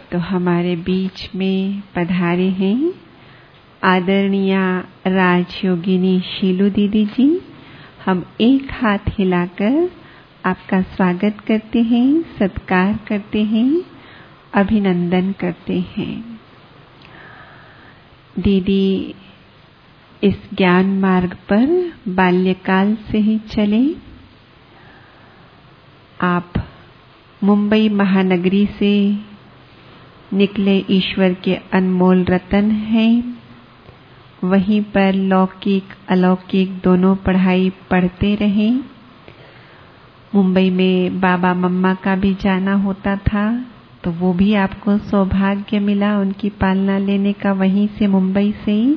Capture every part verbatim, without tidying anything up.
तो हमारे बीच में पधारे हैं आदरणीय राजयोगिनी शीलू दीदी जी। हम एक हाथ हिलाकर आपका स्वागत करते हैं, सत्कार करते हैं, अभिनंदन करते हैं। दीदी इस ज्ञान मार्ग पर बाल्यकाल से ही चले। आप मुंबई महानगरी से निकले ईश्वर के अनमोल रतन हैं। वहीं पर लौकिक अलौकिक दोनों पढ़ाई पढ़ते रहे। मुंबई में बाबा मम्मा का भी जाना होता था, तो वो भी आपको सौभाग्य मिला उनकी पालना लेने का, वहीं से मुंबई से ही।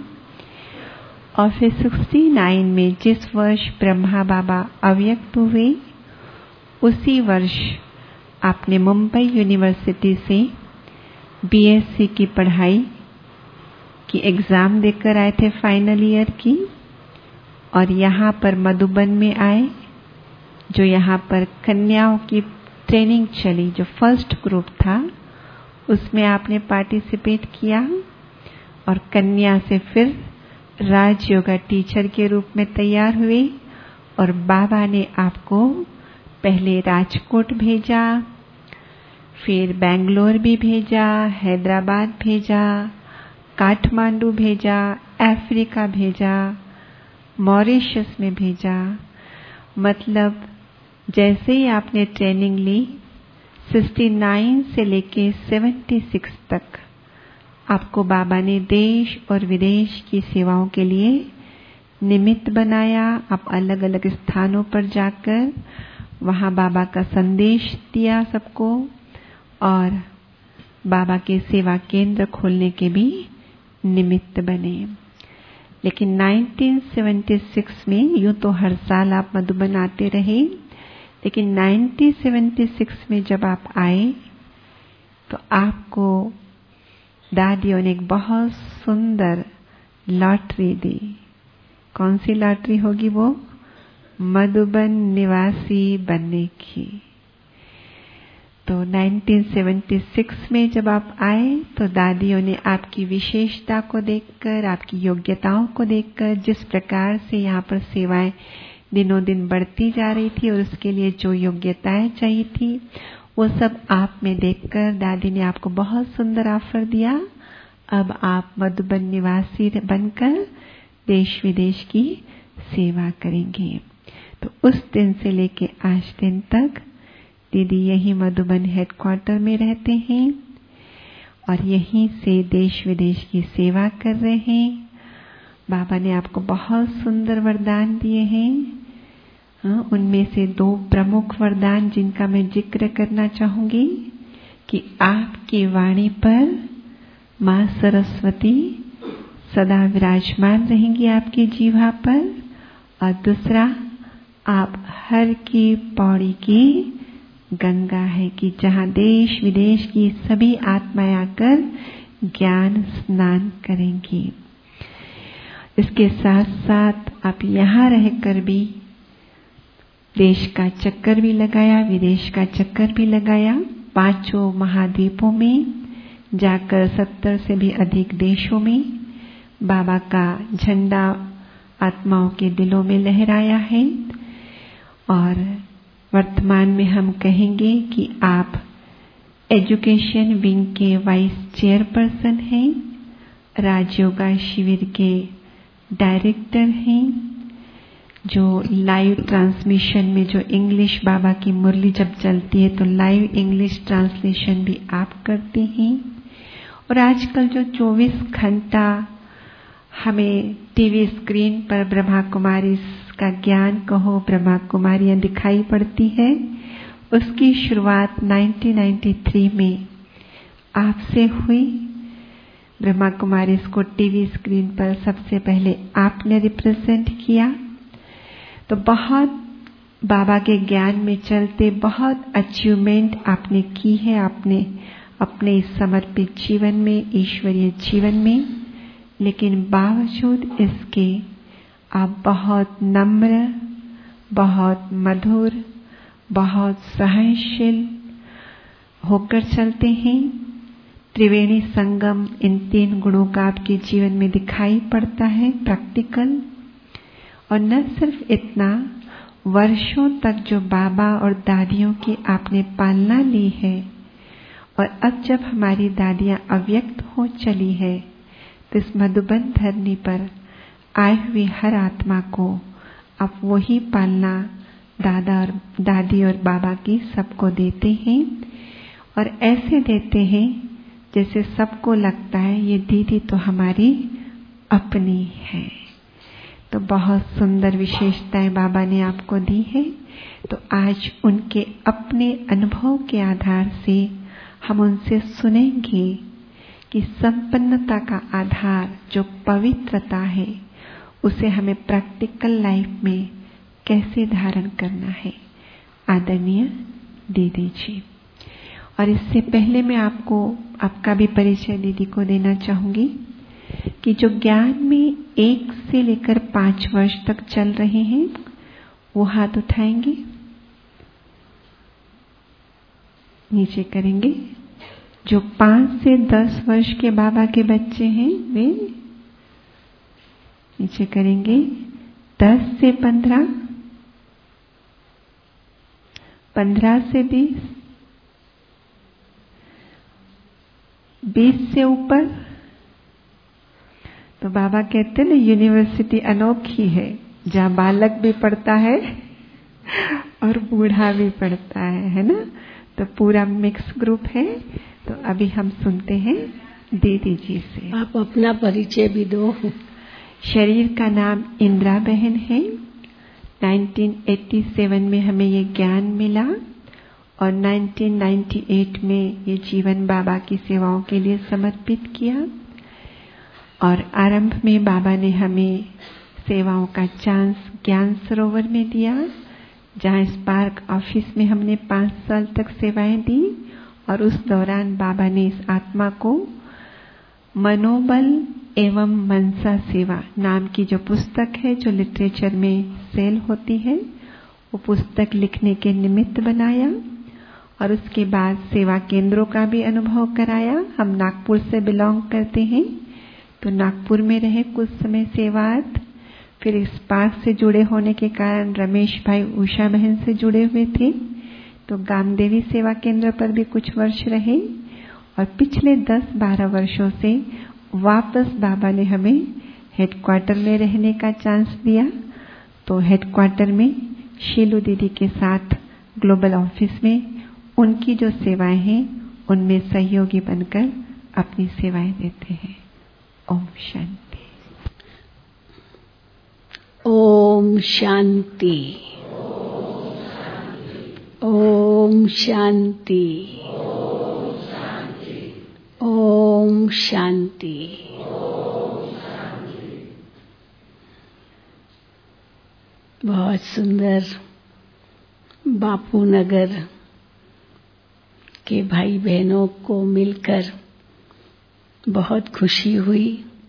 और फिर उनहत्तर में जिस वर्ष ब्रह्मा बाबा अव्यक्त हुए, उसी वर्ष आपने मुंबई यूनिवर्सिटी से बीएससी की पढ़ाई की एग्जाम देकर आए थे, फाइनल ईयर की। और यहाँ पर मधुबन में आए, जो यहाँ पर कन्याओं की ट्रेनिंग चली, जो फर्स्ट ग्रुप था, उसमें आपने पार्टिसिपेट किया। और कन्या से फिर राजयोगा टीचर के रूप में तैयार हुए। और बाबा ने आपको पहले राजकोट भेजा, फिर बेंगलोर भी भेजा, हैदराबाद भेजा, काठमांडू भेजा, अफ्रीका भेजा, मॉरिशस में भेजा। मतलब जैसे ही आपने ट्रेनिंग ली, उनहत्तर से लेके छिहत्तर तक आपको बाबा ने देश और विदेश की सेवाओं के लिए निमित्त बनाया। आप अलग अलग स्थानों पर जाकर वहां बाबा का संदेश दिया सबको, और बाबा के सेवा केंद्र खोलने के भी निमित्त बने। लेकिन उन्नीस सौ छिहत्तर में, यूं तो हर साल आप मधुबन आते रहे, लेकिन उन्नीस सौ छिहत्तर में जब आप आए तो आपको दादियों ने एक बहुत सुंदर लॉटरी दी। कौन सी लॉटरी होगी वो? मधुबन निवासी बनने की। तो उन्नीस सौ छिहत्तर में जब आप आए तो दादियों ने आपकी विशेषता को देखकर, आपकी योग्यताओं को देखकर, जिस प्रकार से यहाँ पर सेवाएं दिनों दिन बढ़ती जा रही थी और उसके लिए जो योग्यताएं चाहिए थी, वो सब आप में देखकर दादी ने आपको बहुत सुंदर ऑफर दिया। अब आप मधुबन निवासी बनकर देश विदेश की सेवा करेंगे। तो उस दिन से लेके आज दिन तक दीदी यही मधुबन हेडक्वार्टर में रहते हैं और यहीं से देश विदेश की सेवा कर रहे हैं। बाबा ने आपको बहुत सुंदर वरदान दिए हैं। हाँ, उनमें से दो प्रमुख वरदान जिनका मैं जिक्र करना चाहूंगी कि आपकी वाणी पर माँ सरस्वती सदा विराजमान रहेंगी आपकी जीवा पर। और दूसरा, आप हर की पौड़ी की गंगा है कि जहाँ देश विदेश की सभी आत्माएं आकर ज्ञान स्नान करेंगी। इसके साथ साथ आप यहाँ रहकर भी देश का चक्कर भी लगाया, विदेश का चक्कर भी लगाया। पांचों महाद्वीपों में जाकर सत्तर से भी अधिक देशों में बाबा का झंडा आत्माओं के दिलों में लहराया है। और वर्तमान में हम कहेंगे कि आप एजुकेशन विंग के वाइस चेयरपर्सन हैं, राजयोगा शिविर के डायरेक्टर हैं, जो लाइव ट्रांसमिशन में जो इंग्लिश बाबा की मुरली जब चलती है तो लाइव इंग्लिश ट्रांसलेशन भी आप करते हैं। और आजकल जो चौबीस घंटा हमें टीवी स्क्रीन पर ब्रह्मा कुमारी का ज्ञान कहो, ब्रह्मा कुमारियां दिखाई पड़ती है, उसकी शुरुआत उन्नीस सौ तिरानवे में आपसे हुई। ब्रह्मा कुमारी को टीवी स्क्रीन पर सबसे पहले आपने रिप्रेजेंट किया। तो बहुत बाबा के ज्ञान में चलते बहुत अचीवमेंट आपने की है, आपने अपने इस समर्पित जीवन में, ईश्वरीय जीवन में। लेकिन बावजूद इसके आप बहुत नम्र, बहुत मधुर, बहुत सहनशील होकर चलते हैं। त्रिवेणी संगम, इन तीन गुणों का आपके जीवन में दिखाई पड़ता है प्रैक्टिकल। और न सिर्फ इतना, वर्षों तक जो बाबा और दादियों की आपने पालना ली है, और अब जब हमारी दादियां अव्यक्त हो चली है, तो इस मधुबन धरनी पर आए हुए हर आत्मा को आप वही पालना दादा और दादी और बाबा की सबको देते हैं। और ऐसे देते हैं जैसे सबको लगता है ये दीदी तो हमारी अपनी है। तो बहुत सुंदर विशेषताएं बाबा ने आपको दी है। तो आज उनके अपने अनुभव के आधार से हम उनसे सुनेंगे कि संपन्नता का आधार जो पवित्रता है, उसे हमें प्रैक्टिकल लाइफ में कैसे धारण करना है। आदरणीय दीदी जी, और इससे पहले मैं आपको आपका भी परिचय दीदी को देना चाहूंगी कि जो ज्ञान में एक से लेकर पांच वर्ष तक चल रहे हैं, वो हाथ उठाएंगे, नीचे करेंगे। जो पांच से दस वर्ष के बाबा के बच्चे हैं वे नीचे करेंगे। दस से पंद्रह, पंद्रह से बीस, बीस से ऊपर। तो बाबा कहते हैं ना, यूनिवर्सिटी अनोखी है जहाँ बालक भी पढ़ता है और बूढ़ा भी पढ़ता है, है ना। तो पूरा मिक्स ग्रुप है। तो अभी हम सुनते हैं दीदी जी से। आप अपना परिचय भी दो। शरीर का नाम इंदिरा बहन है। उन्नीस सौ सत्तासी में हमें ये ज्ञान मिला और उन्नीस सौ अट्ठानवे में ये जीवन बाबा की सेवाओं के लिए समर्पित किया। और आरंभ में बाबा ने हमें सेवाओं का चांस ज्ञान सरोवर में दिया, जहाँ स्पार्क ऑफिस में हमने पांच साल तक सेवाएं दी। और उस दौरान बाबा ने इस आत्मा को मनोबल एवं मनसा सेवा नाम की जो पुस्तक है, जो लिटरेचर में सेल होती है, वो पुस्तक लिखने के निमित्त बनाया। और उसके बाद सेवा केंद्रों का भी अनुभव कराया। हम नागपुर से बिलोंग करते हैं, तो नागपुर में रहे कुछ समय सेवार्थ। फिर इस पार्क से जुड़े होने के कारण रमेश भाई उषा बहन से जुड़े हुए थे, तो गामदेवी सेवा केंद्र पर भी कुछ वर्ष रहे। और पिछले दस बारह वर्षों से वापस बाबा ने हमें हेडक्वार्टर में रहने का चांस दिया। तो हेडक्वार्टर में शीलू दीदी के साथ ग्लोबल ऑफिस में उनकी जो सेवाएं हैं, उनमें सहयोगी बनकर अपनी सेवाएं देते हैं। ओम शांति। ओम शांति। ओम शांति। ओम शांति। बहुत सुंदर। बापू नगर के भाई बहनों को मिलकर बहुत खुशी हुई।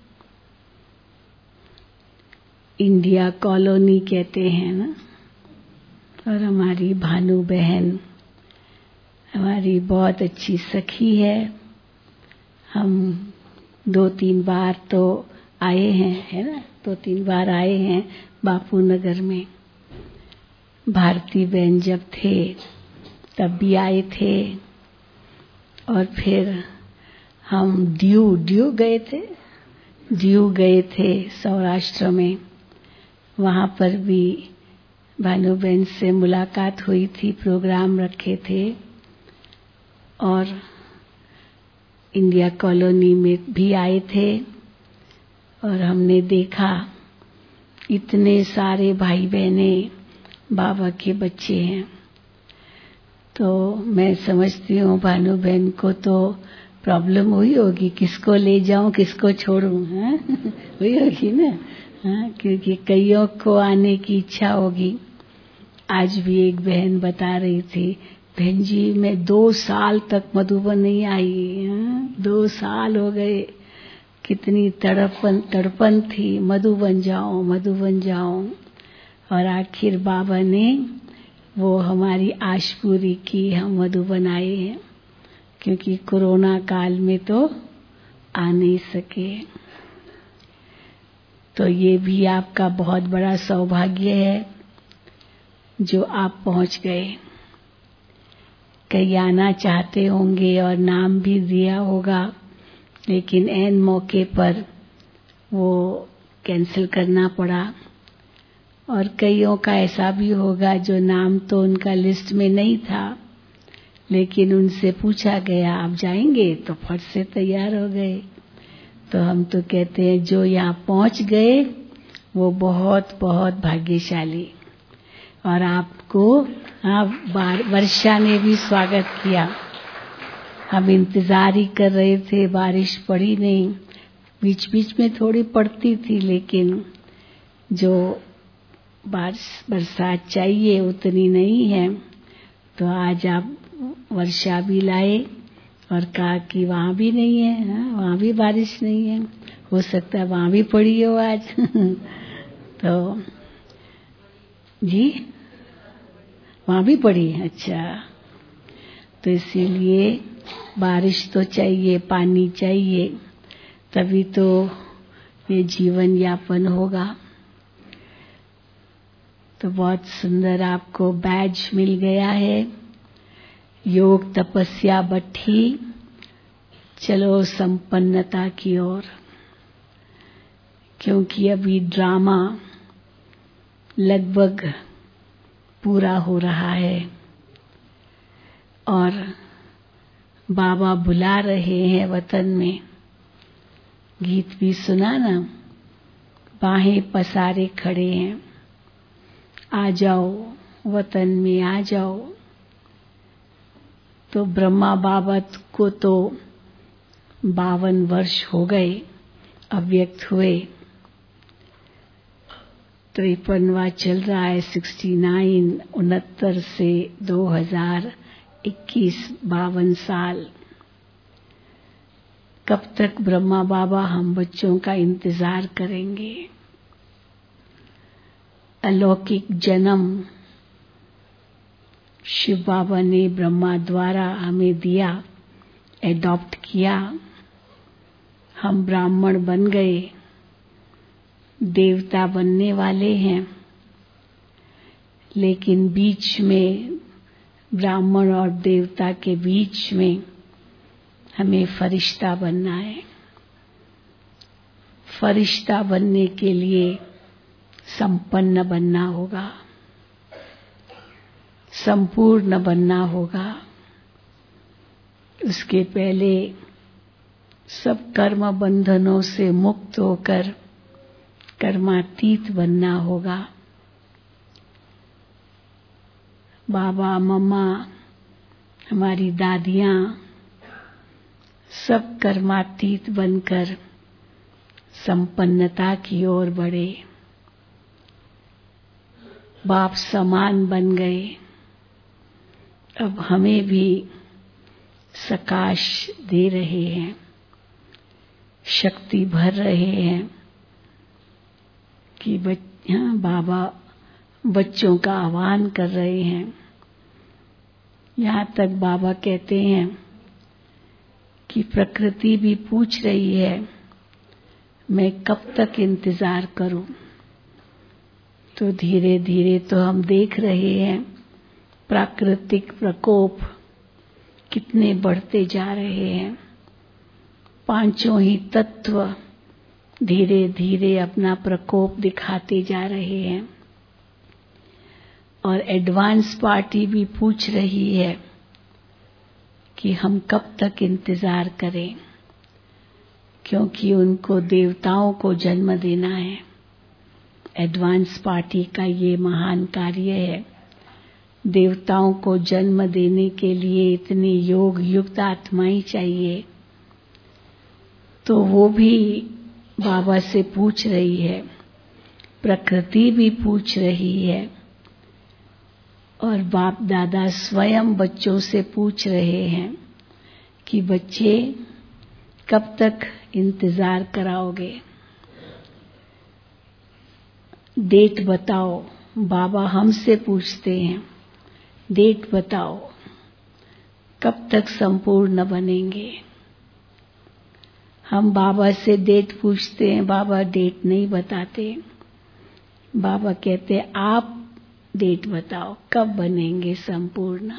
इंडिया कॉलोनी कहते हैं ना, और हमारी भानु बहन हमारी बहुत अच्छी सखी है। हम दो तीन बार तो आए हैं, है ना, दो तीन बार आए हैं बापू नगर में। भारती बहन जब थे तब भी आए थे। और फिर हम ड्यू ड्यू गए थे ड्यू गए थे सौराष्ट्र में। वहाँ पर भी भानु बहन से मुलाकात हुई थी, प्रोग्राम रखे थे। और इंडिया कॉलोनी में भी आए थे और हमने देखा इतने सारे भाई बहने बाबा के बच्चे हैं। तो मैं समझती हूँ भानु बहन को तो प्रॉब्लम हुई होगी, किसको ले जाऊं किसको छोड़ूं, हाँ हुई होगी ना, हाँ, क्योंकि कईयों को आने की इच्छा होगी। आज भी एक बहन बता रही थी, बहन जी मैं दो साल तक मधुबन नहीं आई, हाँ, दो साल हो गए, कितनी तड़पन तड़पन थी, मधुबन जाओ मधुबन जाओ। और आखिर बाबा ने वो हमारी आश पूरी की, हम मधुबन आए हैं। क्योंकि कोरोना काल में तो आ नहीं सके। तो ये भी आपका बहुत बड़ा सौभाग्य है जो आप पहुंच गए। कई आना चाहते होंगे और नाम भी दिया होगा, लेकिन ऐन मौके पर वो कैंसिल करना पड़ा। और कईयों का ऐसा भी होगा जो नाम तो उनका लिस्ट में नहीं था, लेकिन उनसे पूछा गया आप जाएंगे, तो फट से तैयार हो गए। तो हम तो कहते हैं जो यहाँ पहुंच गए वो बहुत बहुत भाग्यशाली। और आपको हाँ, वर्षा ने भी स्वागत किया। हम इंतजार ही कर रहे थे, बारिश पड़ी नहीं, बीच बीच में थोड़ी पड़ती थी, लेकिन जो बारिश बरसात चाहिए उतनी नहीं है। तो आज आप वर्षा भी लाए और कहा कि वहाँ भी नहीं है, हाँ, वहाँ भी बारिश नहीं है, हो सकता है वहाँ भी पड़ी हो आज। तो जी वहाँ भी पड़ी, अच्छा। तो इसीलिए बारिश तो चाहिए, पानी चाहिए, तभी तो ये जीवन यापन होगा। तो बहुत सुंदर आपको बैज मिल गया है, योग तपस्या बट्ठी, चलो संपन्नता की ओर। क्योंकि अभी ड्रामा लगभग पूरा हो रहा है और बाबा बुला रहे हैं वतन में। गीत भी सुना ना, बाहें पसारे खड़े हैं, आ जाओ वतन में आ जाओ। तो ब्रह्मा बाबा को तो बावन वर्ष हो गए अव्यक्त हुए, तिरपनवा चल रहा है, सिक्सटी नाइन, उनहत्तर से दो हजार इक्कीस, बावन साल। कब तक ब्रह्मा बाबा हम बच्चों का इंतजार करेंगे? अलौकिक जन्म शिव बाबा ने ब्रह्मा द्वारा हमें दिया, एडॉप्ट किया, हम ब्राह्मण बन गए, देवता बनने वाले हैं। लेकिन बीच में ब्राह्मण और देवता के बीच में हमें फरिश्ता बनना है। फरिश्ता बनने के लिए संपन्न बनना होगा, संपूर्ण बनना होगा। उसके पहले सब कर्म बंधनों से मुक्त होकर कर्मातीत बनना होगा। बाबा मम्मा, हमारी दादियाँ सब कर्मातीत बनकर संपन्नता की ओर बढ़े, बाप समान बन गए। अब हमें भी सकाश दे रहे हैं, शक्ति भर रहे हैं कि हाँ, बाबा बच्चों का आह्वान कर रहे हैं। यहाँ तक बाबा कहते हैं कि प्रकृति भी पूछ रही है मैं कब तक इंतजार करूं। तो धीरे धीरे तो हम देख रहे हैं प्राकृतिक प्रकोप कितने बढ़ते जा रहे हैं। पांचों ही तत्व धीरे धीरे अपना प्रकोप दिखाते जा रहे हैं। और एडवांस पार्टी भी पूछ रही है कि हम कब तक इंतजार करें, क्योंकि उनको देवताओं को जन्म देना है। एडवांस पार्टी का ये महान कार्य है। देवताओं को जन्म देने के लिए इतनी योग युक्त आत्माएं चाहिए। तो वो भी बाबा से पूछ रही है, प्रकृति भी पूछ रही है, और बाप दादा स्वयं बच्चों से पूछ रहे हैं कि बच्चे कब तक इंतजार कराओगे, डेट बताओ। बाबा हमसे पूछते हैं डेट बताओ, कब तक संपूर्ण बनेंगे? हम बाबा से डेट पूछते हैं, बाबा डेट नहीं बताते। बाबा कहते हैं आप डेट बताओ कब बनेंगे संपूर्ण।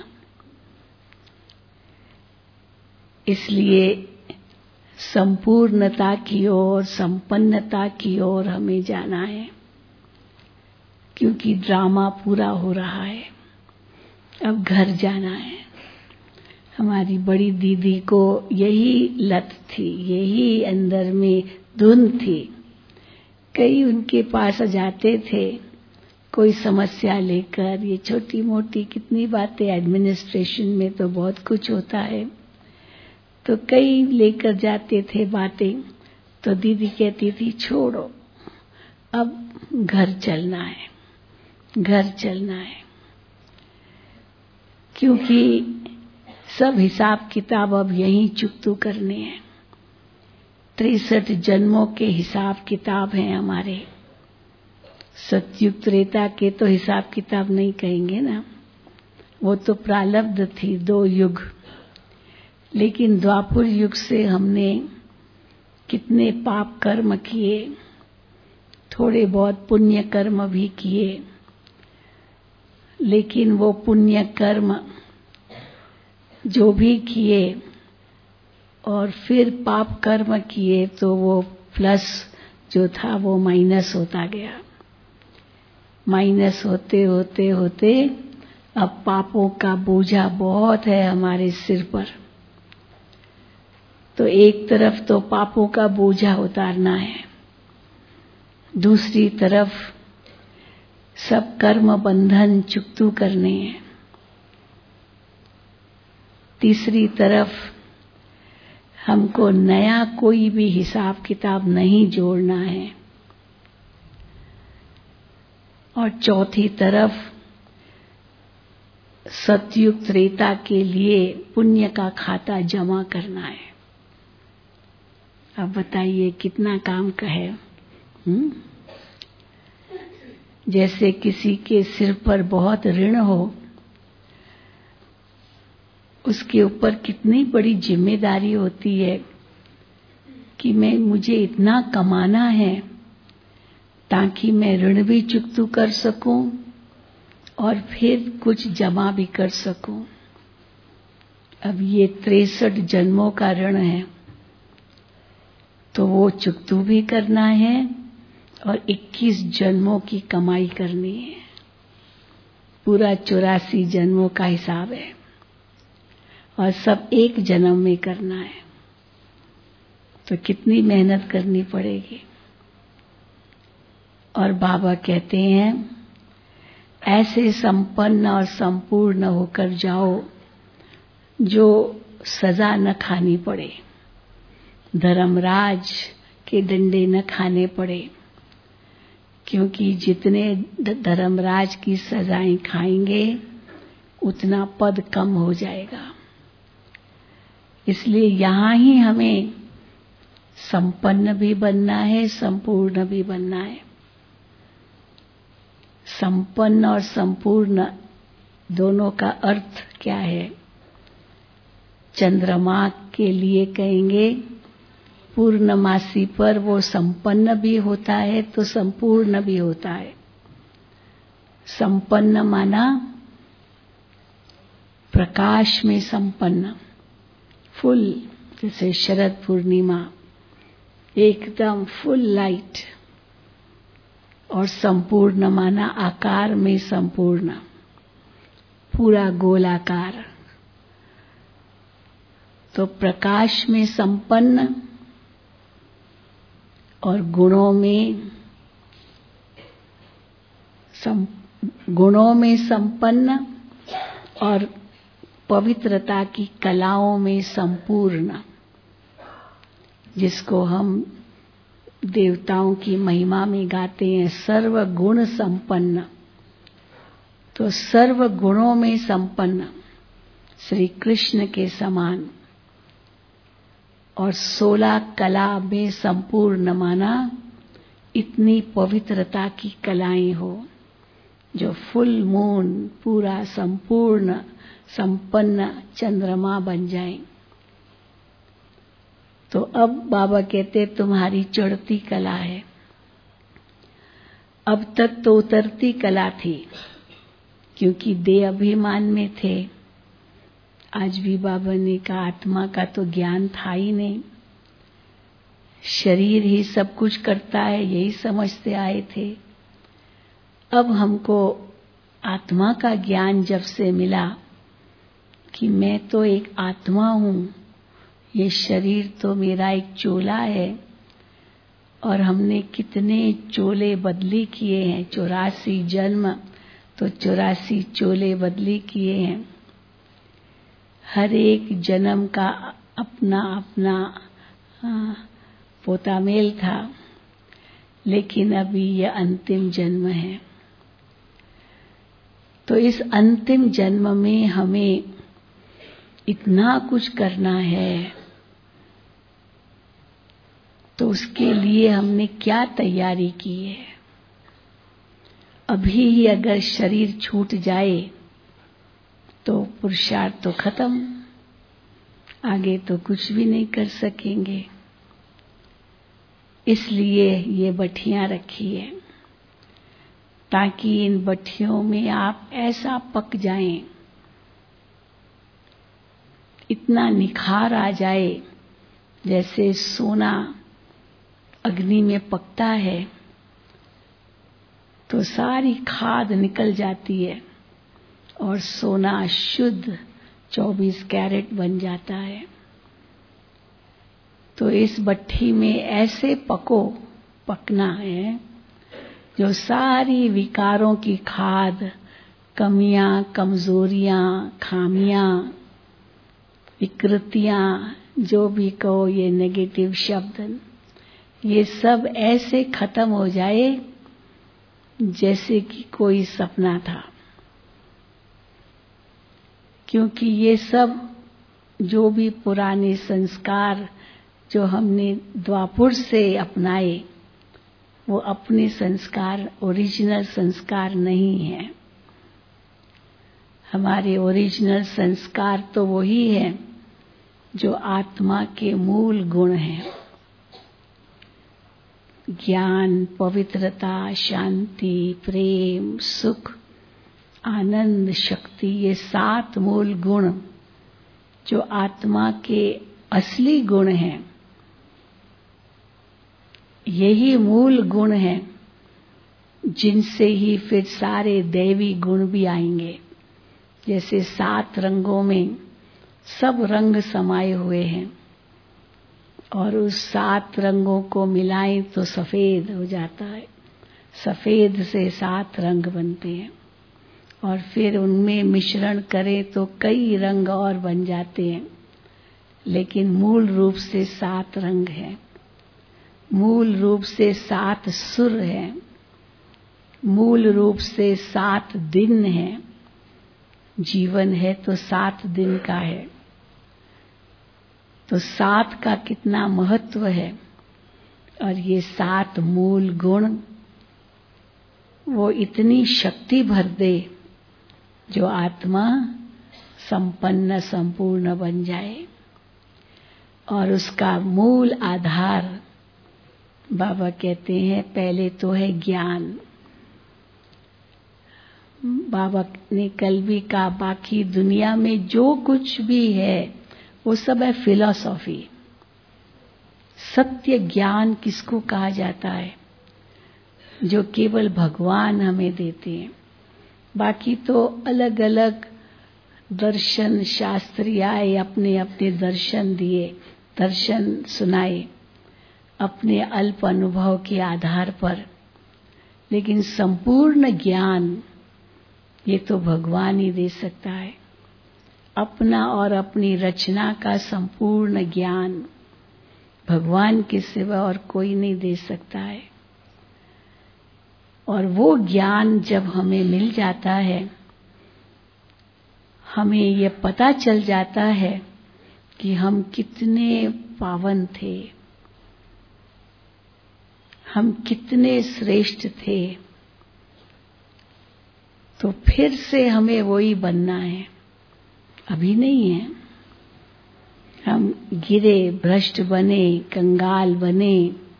इसलिए संपूर्णता की ओर, संपन्नता की ओर हमें जाना है, क्योंकि ड्रामा पूरा हो रहा है। अब घर जाना है। हमारी बड़ी दीदी को यही लत थी, यही अंदर में धुन थी। कई उनके पास जाते थे कोई समस्या लेकर, ये छोटी मोटी कितनी बातें, एडमिनिस्ट्रेशन में तो बहुत कुछ होता है, तो कई लेकर जाते थे बातें। तो दीदी कहती थी छोड़ो, अब घर चलना है, घर चलना है, क्योंकि सब हिसाब किताब अब यहीं चुकतू करने हैं। तिरसठ जन्मों के हिसाब किताब हैं हमारे। सतयुग त्रेता के तो हिसाब किताब नहीं कहेंगे ना, वो तो प्रारब्ध थी, दो युग। लेकिन द्वापर युग से हमने कितने पाप कर्म किए, थोड़े बहुत पुण्य कर्म भी किए, लेकिन वो पुण्य कर्म जो भी किए और फिर पाप कर्म किए तो वो प्लस जो था वो माइनस होता गया। माइनस होते होते होते अब पापों का बोझा बहुत है हमारे सिर पर। तो एक तरफ तो पापों का बोझा उतारना है, दूसरी तरफ सब कर्म बंधन चुकतू करने हैं, तीसरी तरफ हमको नया कोई भी हिसाब किताब नहीं जोड़ना है, और चौथी तरफ सतयुग त्रेता के लिए पुण्य का खाता जमा करना है। अब बताइए कितना काम का है। हुँ? जैसे किसी के सिर पर बहुत ऋण हो, उसके ऊपर कितनी बड़ी जिम्मेदारी होती है कि मैं मुझे इतना कमाना है ताकि मैं ऋण भी चुकतू कर सकूं और फिर कुछ जमा भी कर सकूं। अब ये तिरसठ जन्मों का ऋण है, तो वो चुकतू भी करना है और इक्कीस जन्मों की कमाई करनी है। पूरा चौरासी जन्मों का हिसाब है और सब एक जन्म में करना है, तो कितनी मेहनत करनी पड़ेगी। और बाबा कहते हैं ऐसे संपन्न और संपूर्ण होकर जाओ जो सजा न खानी पड़े, धर्मराज के डंडे न खाने पड़े, क्योंकि जितने धर्मराज की सजाएं खाएंगे उतना पद कम हो जाएगा। इसलिए यहाँ ही हमें संपन्न भी बनना है, संपूर्ण भी बनना है। संपन्न और संपूर्ण दोनों का अर्थ क्या है? चंद्रमा के लिए कहेंगे पूर्णमासी पर वो संपन्न भी होता है तो संपूर्ण भी होता है। संपन्न माना प्रकाश में संपन्न, फुल, जैसे शरद पूर्णिमा एकदम फुल लाइट, और संपूर्ण माना आकार में संपूर्ण, पूरा गोलाकार। तो प्रकाश में संपन्न और गुणों में सम, गुणों में संपन्न और पवित्रता की कलाओं में संपूर्ण, जिसको हम देवताओं की महिमा में गाते हैं सर्व गुण संपन्न। तो सर्व गुणों में संपन्न श्री कृष्ण के समान, और सोलह कला में संपूर्ण माना इतनी पवित्रता की कलाएं हो जो फुल मून, पूरा संपूर्ण संपन्न चंद्रमा बन जाएं। तो अब बाबा कहते तुम्हारी चढ़ती कला है। अब तक तो उतरती कला थी, क्योंकि देह अभिमान में थे। आज भी बाबा ने कहा आत्मा का तो ज्ञान था ही नहीं, शरीर ही सब कुछ करता है, यही समझते आए थे। अब हमको आत्मा का ज्ञान जब से मिला कि मैं तो एक आत्मा हूँ, ये शरीर तो मेरा एक चोला है, और हमने कितने चोले बदली किए हैं, चौरासी जन्म तो चौरासी चोले बदली किए हैं। हर एक जन्म का अपना अपना पोता मेल था, लेकिन अभी यह अंतिम जन्म है। तो इस अंतिम जन्म में हमें इतना कुछ करना है, तो उसके लिए हमने क्या तैयारी की है। अभी ही अगर शरीर छूट जाए तो पुरुषार्थ तो खत्म, आगे तो कुछ भी नहीं कर सकेंगे। इसलिए ये बठियां रखी है, ताकि इन बठियों में आप ऐसा पक जाएं, इतना निखार आ जाए, जैसे सोना अग्नि में पकता है तो सारी खाद निकल जाती है और सोना शुद्ध चौबीस कैरेट बन जाता है। तो इस भट्ठी में ऐसे पको पकना है जो सारी विकारों की खाद, कमियां, कमजोरियां, खामियां, विकृतियां, जो भी कहो ये नेगेटिव शब्द, ये सब ऐसे खत्म हो जाए जैसे कि कोई सपना था। क्योंकि ये सब जो भी पुराने संस्कार जो हमने द्वापुर से अपनाए, वो अपने संस्कार, ओरिजिनल संस्कार नहीं है। हमारे ओरिजिनल संस्कार तो वही है जो आत्मा के मूल गुण हैं। ज्ञान, पवित्रता, शांति, प्रेम, सुख, आनंद, शक्ति, ये सात मूल गुण जो आत्मा के असली गुण हैं, यही मूल गुण हैं जिनसे ही फिर सारे दैवी गुण भी आएंगे। जैसे सात रंगों में सब रंग समाये हुए हैं, और उस सात रंगों को मिलाएं तो सफेद हो जाता है। सफेद से सात रंग बनते हैं, और फिर उनमें मिश्रण करें तो कई रंग और बन जाते हैं, लेकिन मूल रूप से सात रंग हैं। मूल रूप से सात सुर हैं, मूल रूप से सात दिन हैं। जीवन है तो सात दिन का है, तो सात का कितना महत्व है। और ये सात मूल गुण वो इतनी शक्ति भर दे जो आत्मा संपन्न संपूर्ण बन जाए। और उसका मूल आधार बाबा कहते हैं पहले तो है ज्ञान। बाबा ने कल भी कहा बाकी दुनिया में जो कुछ भी है वो सब है फिलॉसफी। सत्य ज्ञान किसको कहा जाता है? जो केवल भगवान हमें देते हैं। बाकी तो अलग अलग दर्शन शास्त्री आए, अपने अपने दर्शन दिए, दर्शन सुनाए अपने अल्प अनुभव के आधार पर, लेकिन संपूर्ण ज्ञान ये तो भगवान ही दे सकता है। अपना और अपनी रचना का संपूर्ण ज्ञान भगवान के सिवा और कोई नहीं दे सकता है। और वो ज्ञान जब हमें मिल जाता है, हमें ये पता चल जाता है कि हम कितने पावन थे, हम कितने श्रेष्ठ थे। तो फिर से हमें वही बनना है अभी नहीं है। हम गिरे, भ्रष्ट बने, कंगाल बने,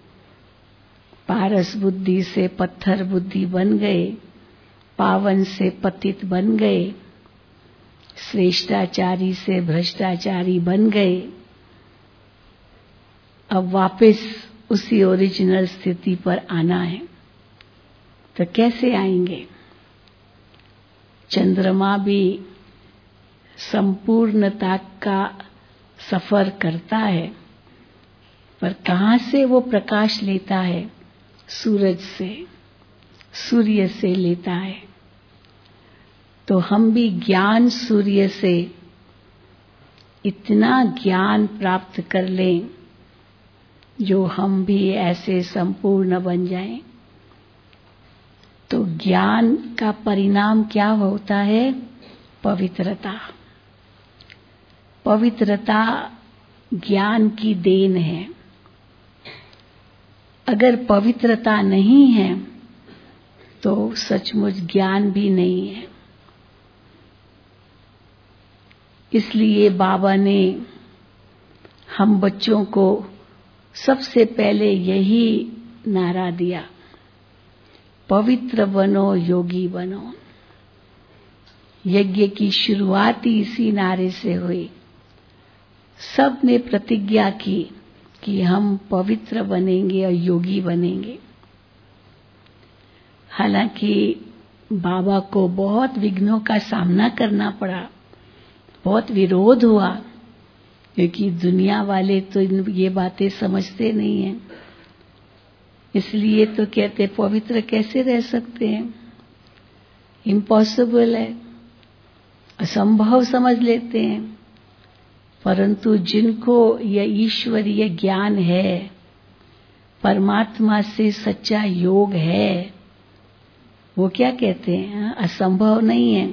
पारस बुद्धि से पत्थर बुद्धि बन गए, पावन से पतित बन गए, श्रेष्ठाचारी से भ्रष्टाचारी बन गए। अब वापस उसी ओरिजिनल स्थिति पर आना है, तो कैसे आएंगे? चंद्रमा भी संपूर्णता का सफर करता है, पर कहाँ से वो प्रकाश लेता है? सूरज से, सूर्य से लेता है। तो हम भी ज्ञान सूर्य से इतना ज्ञान प्राप्त कर लें जो हम भी ऐसे संपूर्ण बन जाएं। तो ज्ञान का परिणाम क्या होता है? पवित्रता। पवित्रता ज्ञान की देन है। अगर पवित्रता नहीं है तो सचमुच ज्ञान भी नहीं है। इसलिए बाबा ने हम बच्चों को सबसे पहले यही नारा दिया, पवित्र बनो, योगी बनो। यज्ञ की शुरुआत ही इसी नारे से हुई। सब ने प्रतिज्ञा की कि हम पवित्र बनेंगे और योगी बनेंगे। हालांकि बाबा को बहुत विघ्नों का सामना करना पड़ा, बहुत विरोध हुआ, क्योंकि दुनिया वाले तो ये बातें समझते नहीं हैं। इसलिए तो कहते पवित्र कैसे रह सकते हैं, इम्पॉसिबल है, असंभव समझ लेते हैं। परंतु जिनको यह ईश्वरीय ज्ञान है, परमात्मा से सच्चा योग है, वो क्या कहते हैं? असंभव नहीं है।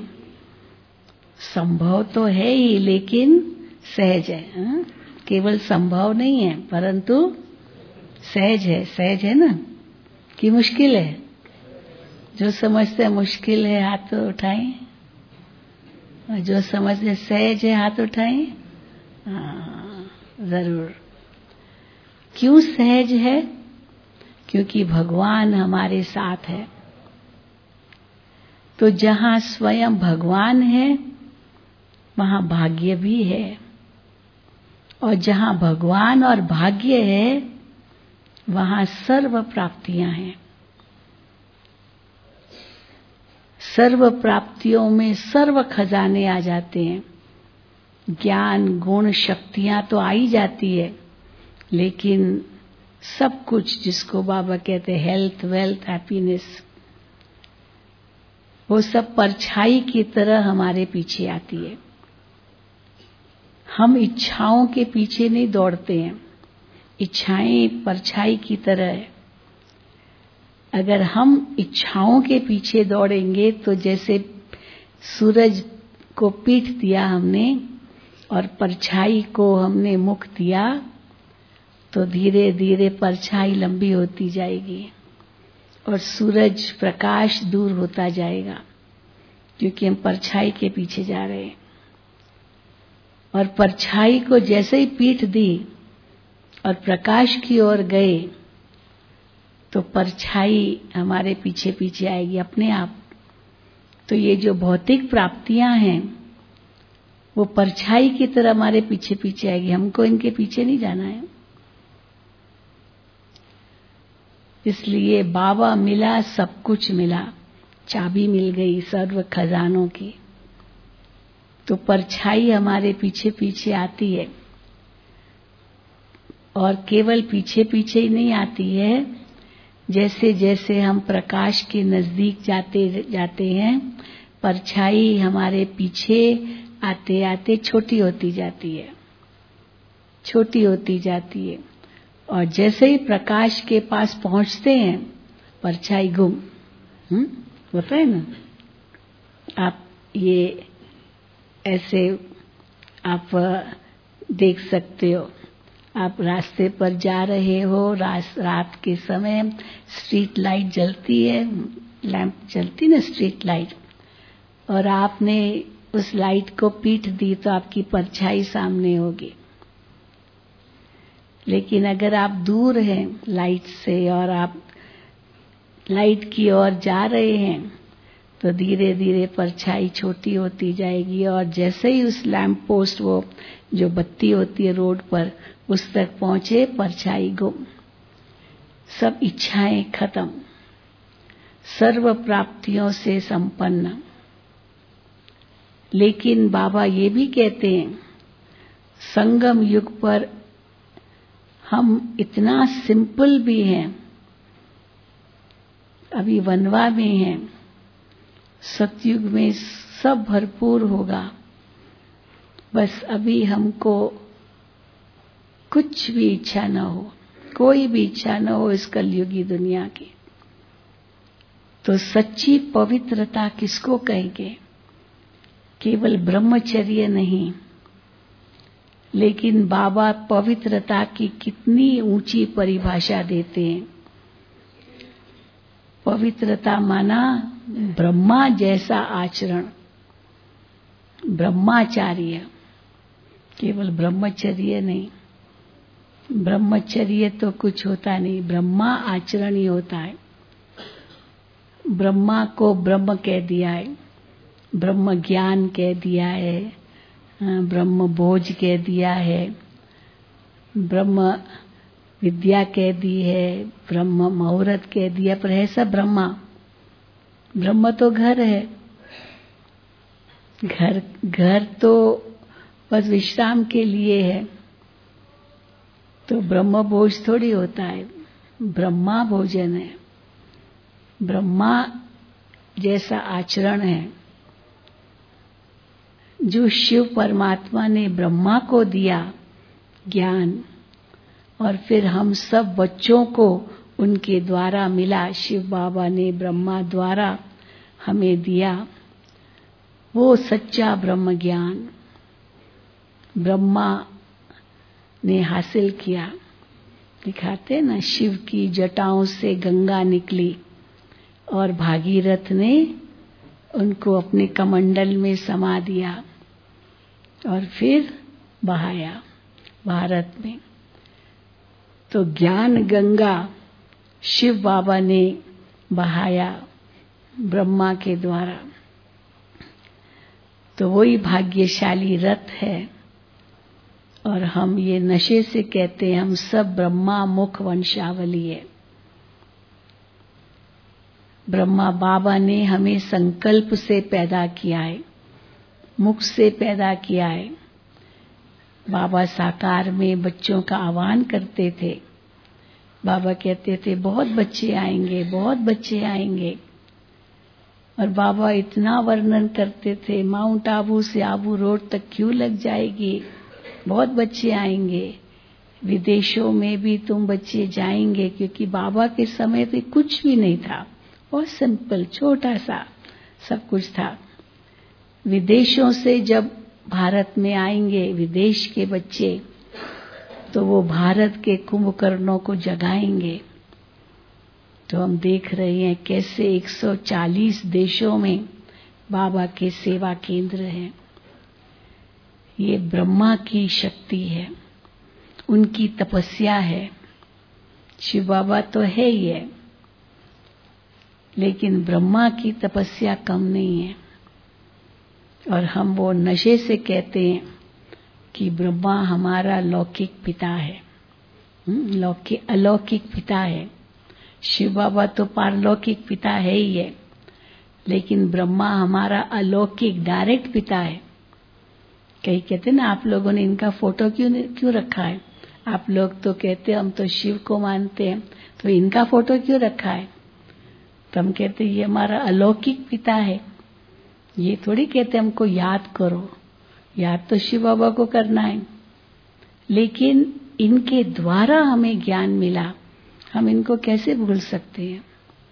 संभव तो है ही, लेकिन सहज है। केवल संभव नहीं है, परंतु सहज है। सहज है ना कि मुश्किल है? जो समझते हैं मुश्किल है हाथ उठाएं, और जो समझते सहज है हाथ उठाएं। हाँ, जरूर। क्यों सहज है? क्योंकि भगवान हमारे साथ है। तो जहां स्वयं भगवान है वहां भाग्य भी है, और जहां भगवान और भाग्य है वहां सर्व प्राप्तियां हैं। सर्व प्राप्तियों में सर्व खजाने आ जाते हैं। ज्ञान, गुण, शक्तियां तो आई जाती है, लेकिन सब कुछ जिसको बाबा कहते हैं हेल्थ, वेल्थ, हैप्पीनेस, वो सब परछाई की तरह हमारे पीछे आती है। हम इच्छाओं के पीछे नहीं दौड़ते हैं। इच्छाएं परछाई की तरह है। अगर हम इच्छाओं के पीछे दौड़ेंगे तो जैसे सूरज को पीठ दिया हमने और परछाई को हमने मुख दिया, तो धीरे धीरे परछाई लंबी होती जाएगी और सूरज प्रकाश दूर होता जाएगा, क्योंकि हम परछाई के पीछे जा रहे हैं। और परछाई को जैसे ही पीठ दी और प्रकाश की ओर गए, तो परछाई हमारे पीछे पीछे आएगी अपने आप। तो ये जो भौतिक प्राप्तियां हैं वो परछाई की तरह हमारे पीछे पीछे आएगी, हमको इनके पीछे नहीं जाना है। इसलिए बाबा मिला, सब कुछ मिला, चाबी मिल गई सर्व खजानों की। तो परछाई हमारे पीछे पीछे आती है, और केवल पीछे पीछे ही नहीं आती है, जैसे जैसे हम प्रकाश के नजदीक जाते जाते हैं, परछाई हमारे पीछे आते आते छोटी होती जाती है, छोटी होती जाती है। और जैसे ही प्रकाश के पास पहुंचते हैं, परछाई गुम हम्म होता है ना। आप ये ऐसे आप देख सकते हो, आप रास्ते पर जा रहे हो, रात के समय स्ट्रीट लाइट जलती है, लैंप जलती ना स्ट्रीट लाइट, और आपने उस लाइट को पीठ दी तो आपकी परछाई सामने होगी। लेकिन अगर आप दूर हैं लाइट से और आप लाइट की ओर जा रहे हैं तो धीरे धीरे परछाई छोटी होती जाएगी और जैसे ही उस लैंप पोस्ट, वो जो बत्ती होती है रोड पर, उस तक पहुंचे, परछाई गुम, सब इच्छाएं खत्म, सर्व प्राप्तियों से संपन्न। लेकिन बाबा ये भी कहते हैं संगम युग पर हम इतना सिंपल भी हैं, अभी वनवा में हैं, सतयुग में सब भरपूर होगा, बस अभी हमको कुछ भी इच्छा न हो, कोई भी इच्छा न हो इस कलयुगी दुनिया की। तो सच्ची पवित्रता किसको कहेंगे? केवल ब्रह्मचर्य नहीं, लेकिन बाबा पवित्रता की कितनी ऊंची परिभाषा देते हैं। पवित्रता माना ब्रह्मा जैसा आचरण, ब्रह्माचार्य, केवल ब्रह्मचर्य नहीं। ब्रह्मचर्य तो कुछ होता नहीं, ब्रह्मा आचरण ही होता है। ब्रह्मा को ब्रह्म कह दिया है, ब्रह्म ज्ञान कह दिया है, ब्रह्म भोज कह दिया है, ब्रह्म विद्या कह दी है, ब्रह्म मुहूर्त कह दिया, पर है सब ब्रह्मा। ब्रह्म तो घर है, घर घर तो बस विश्राम के लिए है, तो ब्रह्म भोज थोड़ी होता है, ब्रह्मा भोजन है, ब्रह्मा जैसा आचरण है। जो शिव परमात्मा ने ब्रह्मा को दिया ज्ञान, और फिर हम सब बच्चों को उनके द्वारा मिला, शिव बाबा ने ब्रह्मा द्वारा हमें दिया, वो सच्चा ब्रह्म ज्ञान ब्रह्मा ने हासिल किया। दिखाते ना, शिव की जटाओं से गंगा निकली और भागीरथ ने उनको अपने कमंडल में समा दिया और फिर बहाया भारत में। तो ज्ञान गंगा शिव बाबा ने बहाया ब्रह्मा के द्वारा। तो वही भाग्यशाली रथ है। और हम ये नशे से कहते हैं हम सब ब्रह्मा मुख वंशावली है। ब्रह्मा बाबा ने हमें संकल्प से पैदा किया है, मुख से पैदा किया है। बाबा साकार में बच्चों का आह्वान करते थे। बाबा कहते थे बहुत बच्चे आएंगे, बहुत बच्चे आएंगे। और बाबा इतना वर्णन करते थे, माउंट आबू से आबू रोड तक क्यों लग जाएगी, बहुत बच्चे आएंगे, विदेशों में भी तुम बच्चे जाएंगे। क्योंकि बाबा के समय पे कुछ भी नहीं था, बहुत सिंपल छोटा सा सब कुछ था। विदेशों से जब भारत में आएंगे विदेश के बच्चे, तो वो भारत के कुंभकर्णों को जगाएंगे। तो हम देख रहे हैं कैसे एक सौ चालीस देशों में बाबा के सेवा केंद्र हैं। ये ब्रह्मा की शक्ति है, उनकी तपस्या है। शिव बाबा तो है ही है, लेकिन ब्रह्मा की तपस्या कम नहीं है। और हम वो नशे से कहते हैं कि ब्रह्मा हमारा लौकिक पिता है, लौकिक अलौकिक पिता है। शिव बाबा तो पारलौकिक पिता है ही है, लेकिन ब्रह्मा हमारा अलौकिक डायरेक्ट पिता है। कई कहते हैं ना, आप लोगों ने इनका फोटो क्यों क्यों रखा है? आप लोग तो कहते हैं हम तो शिव को मानते हैं, तो इनका फोटो क्यों रखा है? तो हम कहते हैं ये हमारा अलौकिक पिता है। ये थोड़ी कहते हमको याद करो, याद तो शिव बाबा को करना है, लेकिन इनके द्वारा हमें ज्ञान मिला, हम इनको कैसे भूल सकते हैं?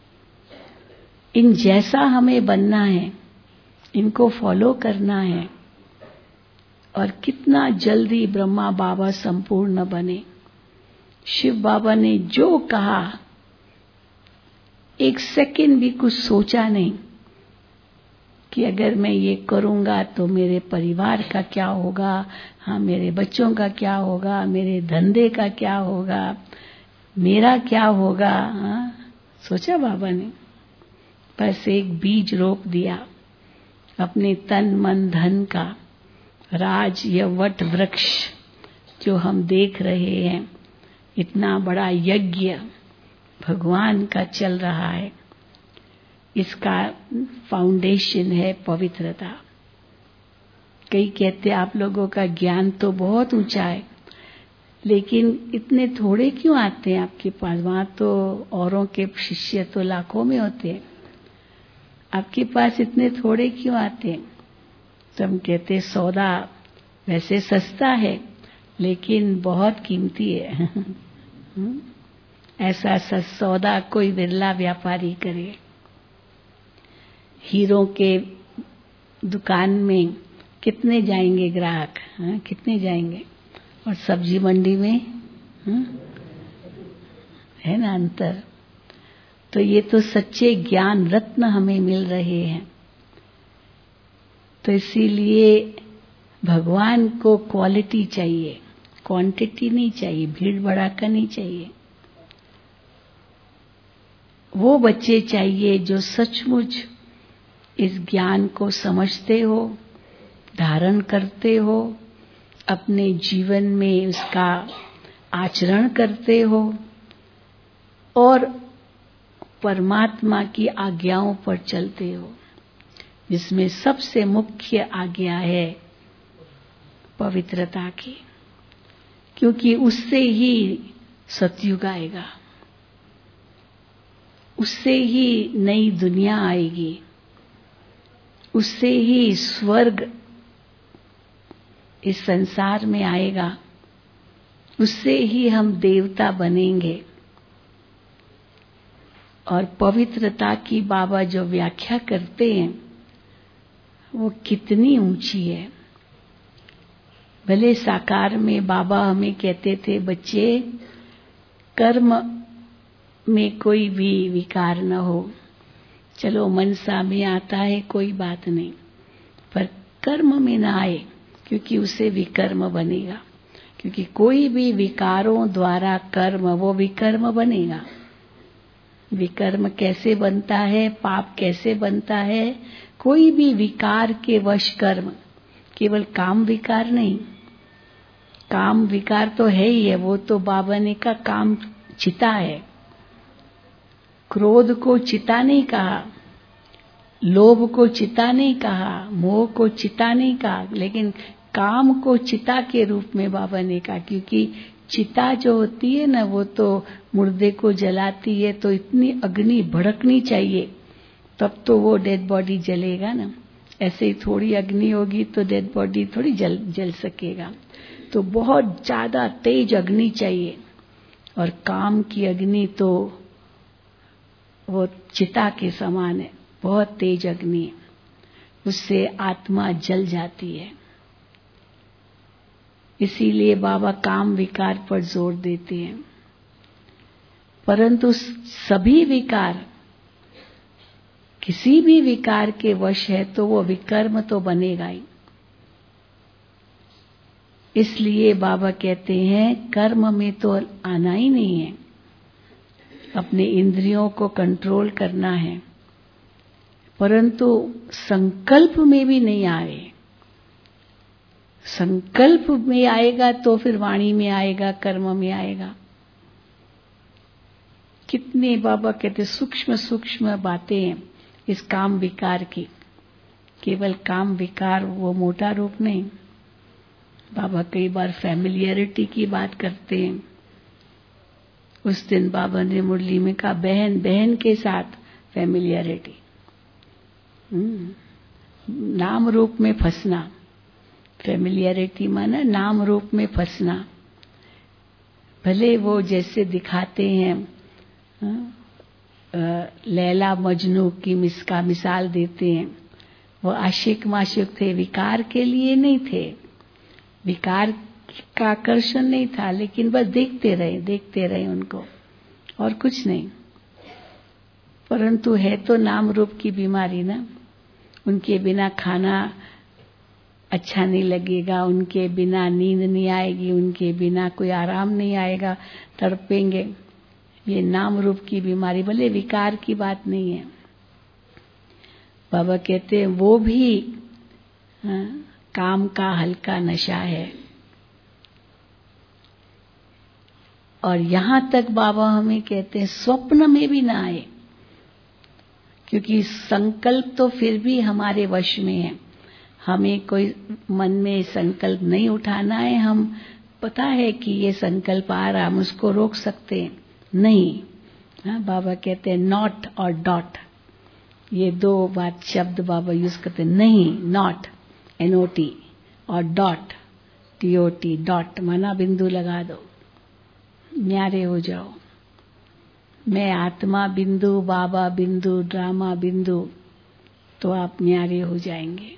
इन जैसा हमें बनना है, इनको फॉलो करना है। और कितना जल्दी ब्रह्मा बाबा संपूर्ण बने। शिव बाबा ने जो कहा, एक सेकंड भी कुछ सोचा नहीं, कि अगर मैं ये करूंगा तो मेरे परिवार का क्या होगा, हाँ मेरे बच्चों का क्या होगा, मेरे धंधे का क्या होगा, मेरा क्या होगा। हाँ सोचा बाबा ने, बस एक बीज रोप दिया अपने तन मन धन का। राज या वट वृक्ष जो हम देख रहे हैं, इतना बड़ा यज्ञ भगवान का चल रहा है, इसका फाउंडेशन है पवित्रता। कई कहते आप लोगों का ज्ञान तो बहुत ऊंचा है, लेकिन इतने थोड़े क्यों आते हैं आपके पास? वहां तो औरों के शिष्य तो लाखों में होते हैं, आपके पास इतने थोड़े क्यों आते हैं? तो हम कहते सौदा वैसे सस्ता है लेकिन बहुत कीमती है। ऐसा सौदा कोई बिरला व्यापारी करे। हीरों के दुकान में कितने जाएंगे ग्राहक, हाँ कितने जाएंगे, और सब्जी मंडी में हाँ? है ना अंतर। तो ये तो सच्चे ज्ञान रत्न हमें मिल रहे हैं। तो इसीलिए भगवान को क्वालिटी चाहिए, क्वांटिटी नहीं चाहिए, भीड़ भड़ाका नहीं चाहिए। वो बच्चे चाहिए जो सचमुच इस ज्ञान को समझते हो, धारण करते हो, अपने जीवन में उसका आचरण करते हो और परमात्मा की आज्ञाओं पर चलते हो, जिसमें सबसे मुख्य आज्ञा है पवित्रता की, क्योंकि उससे ही सतयुग आएगा, उससे ही नई दुनिया आएगी, उससे ही स्वर्ग इस संसार में आएगा, उससे ही हम देवता बनेंगे। और पवित्रता की बाबा जो व्याख्या करते हैं वो कितनी ऊंची है। भले साकार में बाबा हमें कहते थे बच्चे कर्म में कोई भी विकार न हो, चलो मनसा में आता है कोई बात नहीं, पर कर्म में ना आए, क्योंकि उसे विकर्म बनेगा। क्योंकि कोई भी विकारों द्वारा कर्म, वो विकर्म बनेगा। विकर्म कैसे बनता है, पाप कैसे बनता है? कोई भी विकार के वश कर्म, केवल काम विकार नहीं, काम विकार तो है ही है, वो तो बाबा ने कहा काम चिता है। क्रोध को चिता नहीं कहा, लोभ को चिता नहीं कहा, मोह को चिता नहीं कहा, लेकिन काम को चिता के रूप में बाबा ने कहा। क्योंकि चिता जो होती है ना, वो तो मुर्दे को जलाती है, तो इतनी अग्नि भड़कनी चाहिए तब तो वो डेड बॉडी जलेगा ना। ऐसे ही थोड़ी अग्नि होगी तो डेड बॉडी थोड़ी जल जल सकेगा। तो बहुत ज्यादा तेज अग्नि चाहिए, और काम की अग्नि तो वो चिता के समान है, बहुत तेज अग्नि है, उससे आत्मा जल जाती है। इसीलिए बाबा काम विकार पर जोर देते हैं। परंतु सभी विकार, किसी भी विकार के वश है तो वो विकर्म तो बनेगा ही। इसलिए बाबा कहते हैं कर्म में तो आना ही नहीं है, अपने इंद्रियों को कंट्रोल करना है, परंतु संकल्प में भी नहीं आए। संकल्प में आएगा तो फिर वाणी में आएगा, कर्म में आएगा। कितने बाबा कहते सूक्ष्म सूक्ष्म बातें हैं इस काम विकार की। केवल काम विकार वो मोटा रूप नहीं। बाबा कई बार फैमिलियरिटी की बात करते हैं। उस दिन बाबा ने मुरली में कहा बहन बहन के साथ फैमिलियरिटी, नाम रूप में फंसना। फैमिलियरिटी माना नाम रूप में फंसना। भले वो जैसे दिखाते हैं, लैला मजनू की मिसका मिसाल देते हैं, वो आशिक माशिक थे, विकार के लिए नहीं थे, विकार का आकर्षण नहीं था, लेकिन बस देखते रहे देखते रहे उनको, और कुछ नहीं। परंतु है तो नाम रूप की बीमारी ना, उनके बिना खाना अच्छा नहीं लगेगा, उनके बिना नींद नहीं आएगी, उनके बिना कोई आराम नहीं आएगा, तड़पेंगे। ये नाम रूप की बीमारी, भले विकार की बात नहीं है। बाबा कहते हैं वो भी हाँ, काम का हल्का नशा है। और यहां तक बाबा हमें कहते हैं स्वप्न में भी ना आए, क्योंकि संकल्प तो फिर भी हमारे वश में है। हमें कोई मन में संकल्प नहीं उठाना है। हम पता है कि ये संकल्प आ रहा, हम उसको रोक सकते हैं नहीं। हाँ, बाबा कहते हैं नॉट और डॉट, ये दो बात शब्द बाबा यूज करते हैं। नहीं, नॉट एन ओ टी और dot T O T, dot माना बिंदु लगा दो, न्यारे हो जाओ। मैं आत्मा बिंदु, बाबा बिंदु, ड्रामा बिंदु, तो आप न्यारे हो जाएंगे।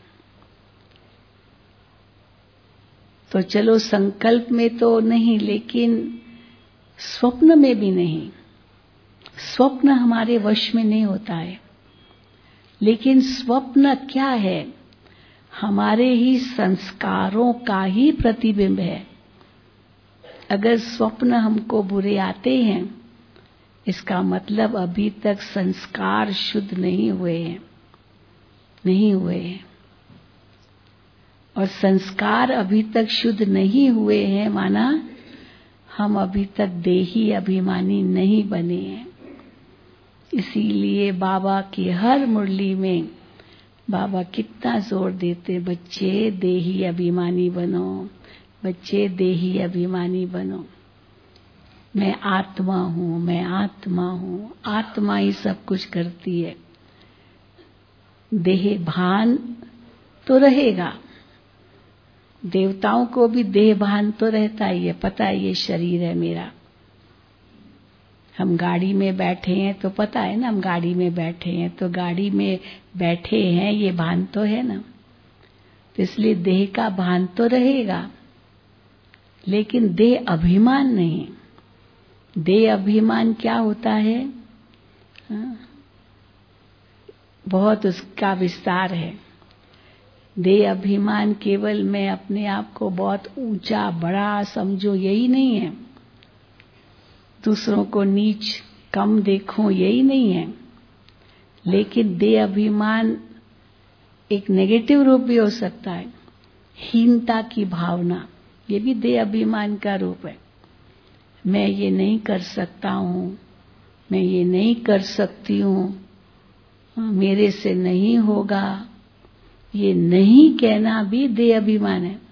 तो चलो संकल्प में तो नहीं, लेकिन स्वप्न में भी नहीं। स्वप्न हमारे वश में नहीं होता है, लेकिन स्वप्न क्या है? हमारे ही संस्कारों का ही प्रतिबिंब है। अगर स्वप्न हमको बुरे आते हैं, इसका मतलब अभी तक संस्कार शुद्ध नहीं हुए हैं, नहीं हुए हैं। और संस्कार अभी तक शुद्ध नहीं हुए हैं, माना हम अभी तक देही अभिमानी नहीं बने हैं। इसीलिए बाबा की हर मुरली में बाबा कितना जोर देते, बच्चे देही अभिमानी बनो, बच्चे देही अभिमानी बनो। मैं आत्मा हूँ, मैं आत्मा हूँ। आत्मा ही सब कुछ करती है। देह भान तो रहेगा, देवताओं को भी देह भान तो रहता ही है, पता है ये शरीर है मेरा। हम गाड़ी में बैठे हैं तो पता है ना, हम गाड़ी में बैठे हैं तो गाड़ी में बैठे हैं, ये भान तो है ना। तो इसलिए देह का भान तो रहेगा, लेकिन देह अभिमान नहीं। देह अभिमान क्या होता है? हाँ? बहुत उसका विस्तार है। देह अभिमान केवल मैं अपने आप को बहुत ऊंचा बड़ा समझो यही नहीं है, दूसरों को नीच कम देखो यही नहीं है, लेकिन देह अभिमान एक नेगेटिव रूप भी हो सकता है। हीनता की भावना, ये भी देह अभिमान का रूप है। मैं ये नहीं कर सकता हूँ, मैं ये नहीं कर सकती हूँ, मेरे से नहीं होगा, ये नहीं कहना भी देह अभिमान है।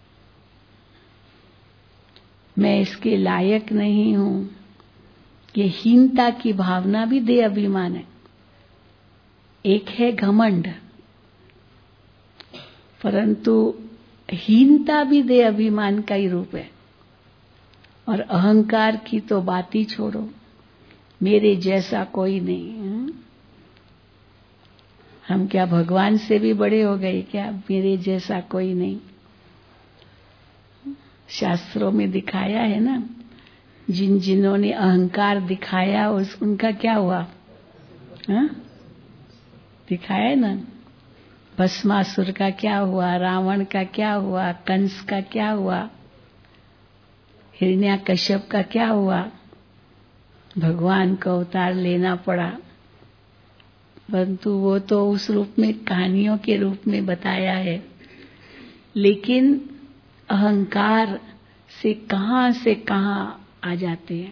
मैं इसके लायक नहीं हूँ, ये हीनता की भावना भी देह अभिमान है। एक है घमंड, परंतु हीनता भी देह अभिमान का ही रूप है। और अहंकार की तो बात ही छोड़ो, मेरे जैसा कोई नहीं। हम क्या भगवान से भी बड़े हो गए क्या? मेरे जैसा कोई नहीं। शास्त्रों में दिखाया है ना, जिन जिन्होंने अहंकार दिखाया उस उनका क्या हुआ? हा? दिखाया है ना, भस्मासुर का क्या हुआ, रावण का क्या हुआ, कंस का क्या हुआ, हिरण्याकश्यप का क्या हुआ। भगवान का अवतार लेना पड़ा, परंतु वो तो उस रूप में कहानियों के रूप में बताया है। लेकिन अहंकार से कहां से कहां आ जाते हैं।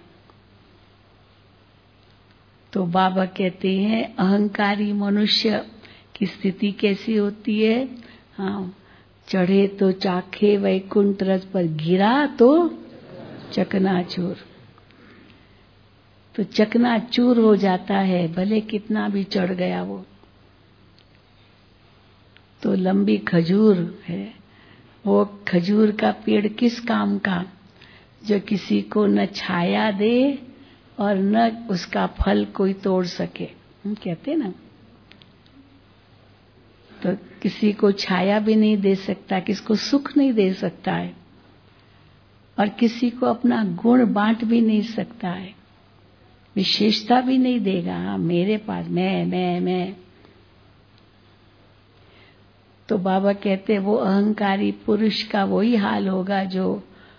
तो बाबा कहते हैं अहंकारी मनुष्य की स्थिति कैसी होती है? हाँ, चढ़े तो चाखे वैकुंठ रथ पर, गिरा तो चकनाचूर। तो चकनाचूर हो जाता है, भले कितना भी चढ़ गया वो। तो लंबी खजूर है, वो खजूर का पेड़ किस काम का? जो किसी को न छाया दे और न उसका फल कोई तोड़ सके। हम कहते ना, तो किसी को छाया भी नहीं दे सकता, किसको सुख नहीं दे सकता है, और किसी को अपना गुण बांट भी नहीं सकता है, विशेषता भी नहीं देगा। हाँ, मेरे पास मैं मैं मैं तो बाबा कहते हैं वो अहंकारी पुरुष का वही हाल होगा जो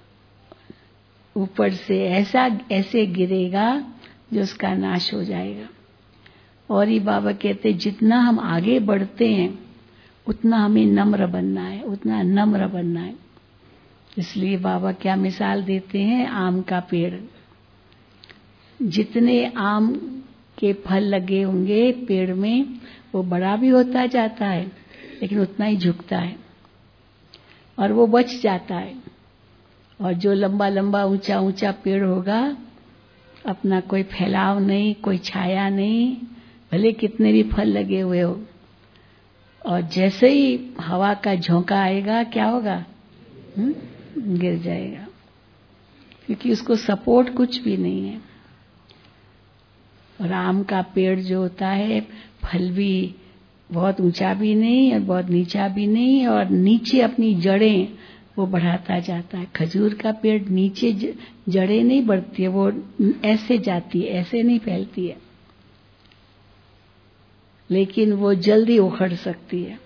ऊपर से ऐसा ऐसे गिरेगा जो उसका नाश हो जाएगा। और ये बाबा कहते हैं जितना हम आगे बढ़ते हैं उतना हमें नम्र बनना है, उतना नम्र बनना है। इसलिए बाबा क्या मिसाल देते हैं, आम का पेड़। जितने आम के फल लगे होंगे पेड़ में वो बड़ा भी होता जाता है, लेकिन उतना ही झुकता है और वो बच जाता है। और जो लंबा लंबा ऊंचा ऊंचा पेड़ होगा, अपना कोई फैलाव नहीं, कोई छाया नहीं, भले कितने भी फल लगे हुए हो, और जैसे ही हवा का झोंका आएगा क्या होगा, हुँ? गिर जाएगा, क्योंकि उसको सपोर्ट कुछ भी नहीं है। और आम का पेड़ जो होता है, फल भी बहुत ऊंचा भी नहीं और बहुत नीचा भी नहीं, और नीचे अपनी जड़ें वो बढ़ाता जाता है। खजूर का पेड़ नीचे जड़ें नहीं बढ़ती है, वो ऐसे जाती है, ऐसे नहीं फैलती है, लेकिन वो जल्दी उखड़ सकती है।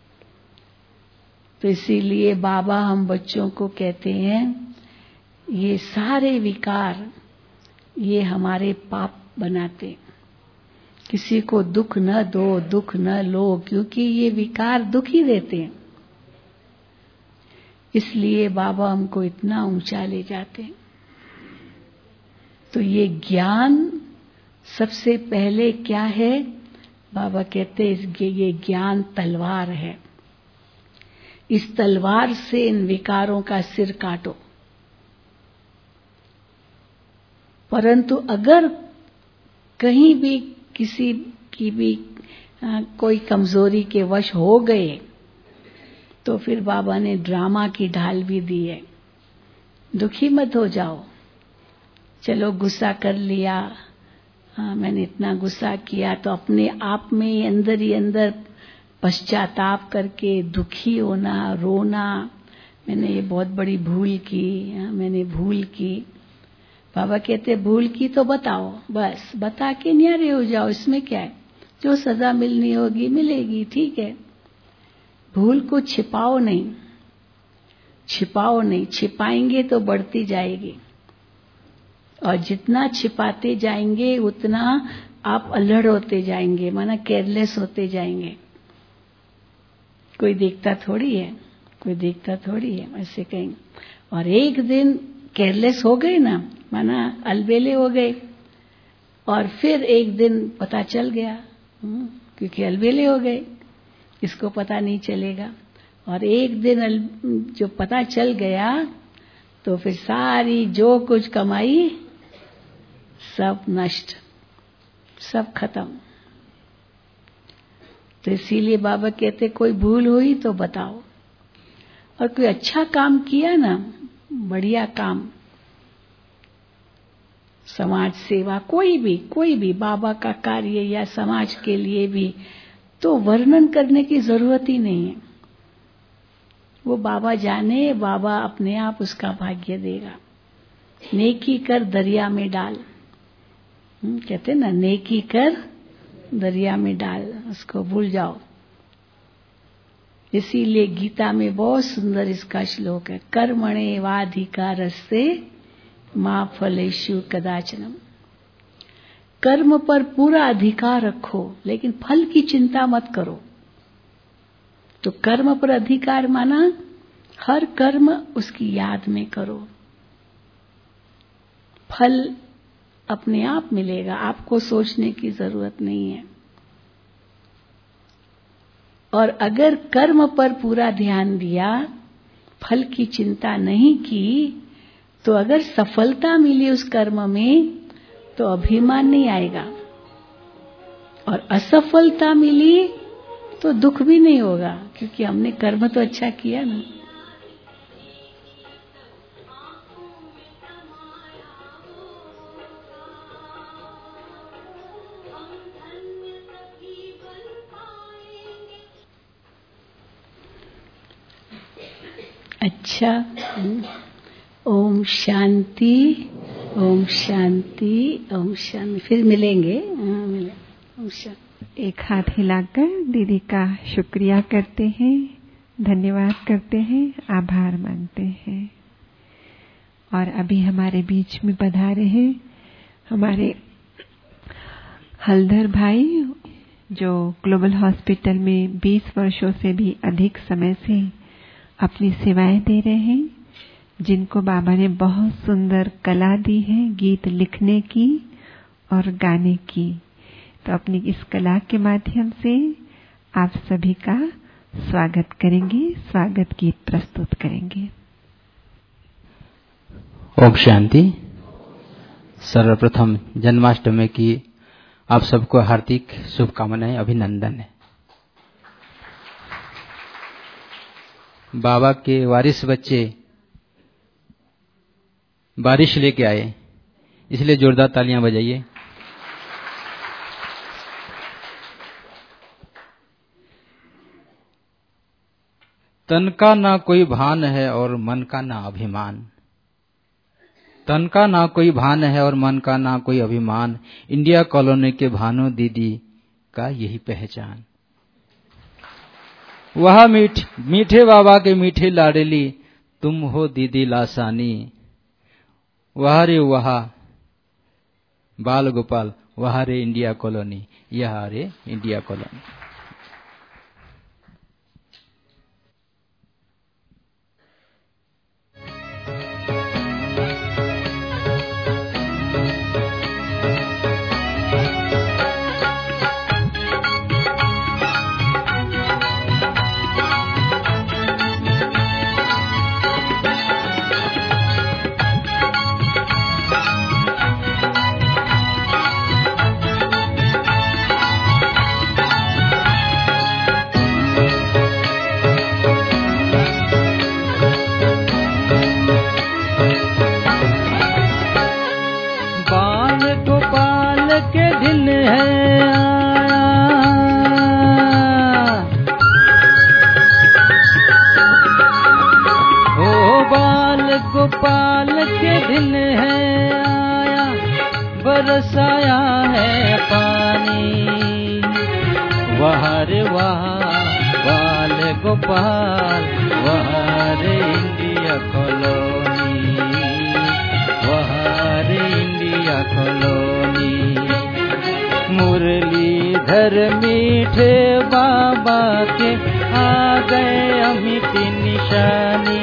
तो इसीलिए बाबा हम बच्चों को कहते हैं ये सारे विकार ये हमारे पाप बनाते। किसी को दुख न दो, दुख न लो, क्योंकि ये विकार दुख ही देते हैं। इसलिए बाबा हमको इतना ऊंचा ले जाते हैं। तो ये ज्ञान सबसे पहले क्या है, बाबा कहते हैं ये ज्ञान तलवार है। इस तलवार से इन विकारों का सिर काटो। परंतु अगर कहीं भी किसी की भी आ, कोई कमजोरी के वश हो गए, तो फिर बाबा ने ड्रामा की ढाल भी दी है। दुखी मत हो जाओ, चलो गुस्सा कर लिया, हाँ मैंने इतना गुस्सा किया, तो अपने आप में ही अंदर ही अंदर पश्चाताप करके दुखी होना, रोना, मैंने ये बहुत बड़ी भूल की, हाँ मैंने भूल की। बाबा कहते भूल की तो बताओ, बस बता के न्यारे हो जाओ, इसमें क्या है, जो सजा मिलनी होगी मिलेगी, ठीक है। भूल को छिपाओ नहीं, छिपाओ नहीं, छिपाएंगे तो बढ़ती जाएगी, और जितना छिपाते जाएंगे उतना आप अल्हड़ होते जाएंगे, माना केयरलेस होते जाएंगे। कोई देखता थोड़ी है, कोई देखता थोड़ी है, ऐसे कहेंगे। और एक दिन केयरलेस हो गए ना, माना अलबेले हो गए, और फिर एक दिन पता चल गया, क्योंकि अलबेले हो गए, इसको पता नहीं चलेगा। और एक दिन जो पता चल गया तो फिर सारी जो कुछ कमाई सब नष्ट, सब खत्म। तो इसीलिए बाबा कहते कोई भूल हुई तो बताओ, और कोई अच्छा काम किया ना, बढ़िया काम, समाज सेवा, कोई भी कोई भी बाबा का कार्य या समाज के लिए भी, तो वर्णन करने की जरूरत ही नहीं है। वो बाबा जाने, बाबा अपने आप उसका भाग्य देगा। नेकी कर दरिया में डाल, कहते ना, नेकी कर दरिया में डाल, उसको भूल जाओ। इसीलिए गीता में बहुत सुंदर इसका श्लोक है, कर्मणे वाधिकारस्ते मां फलेषु कदाचनम। कर्म पर पूरा अधिकार रखो, लेकिन फल की चिंता मत करो। तो कर्म पर अधिकार माना हर कर्म उसकी याद में करो, फल अपने आप मिलेगा, आपको सोचने की जरूरत नहीं है। और अगर कर्म पर पूरा ध्यान दिया, फल की चिंता नहीं की, तो अगर सफलता मिली उस कर्म में तो अभिमान नहीं आएगा, और असफलता मिली तो दुख भी नहीं होगा, क्योंकि हमने कर्म तो अच्छा किया ना। अच्छा, ओम शांति, ओम शांति, ओम शांति। फिर मिलेंगे, हाँ मिलेंगे। ओम शांति। एक हाथ हिलाकर दीदी का शुक्रिया करते हैं। धन्यवाद करते हैं, आभार मानते हैं। और अभी हमारे बीच में पधारे हैं हमारे हलधर भाई, जो ग्लोबल हॉस्पिटल में बीस वर्षों से भी अधिक समय से अपनी सेवाएं दे रहे हैं, जिनको बाबा ने बहुत सुंदर कला दी है गीत लिखने की और गाने की। तो अपनी इस कला के माध्यम से आप सभी का स्वागत करेंगे, स्वागत गीत प्रस्तुत करेंगे। ओम शांति। सर्वप्रथम जन्माष्टमी की आप सबको हार्दिक शुभकामनाएं, अभिनंदन है। बाबा के वारिस बच्चे बारिश लेके आए, इसलिए जोरदार तालियां बजाइए। तन का ना कोई भान है और मन का ना अभिमान, तन का ना कोई भान है और मन का ना कोई अभिमान, इंडिया कॉलोनी के भानु दीदी का यही पहचान। वह मीठ मीठे बाबा के मीठे लाडली, तुम हो दीदी लासानी। वह रे वह बाल गोपाल, वह रे इंडिया कॉलोनी, यह रे इंडिया कॉलोनी। गोपाल के दिन है आया, बरसाया है पानी। वह रे वह बाल गोपाल, वह रे इंडिया कॉलोनी, वह रे इंडिया कॉलोनी। मुरलीधर मीठे बाबा के आ गए अमिटी निशानी।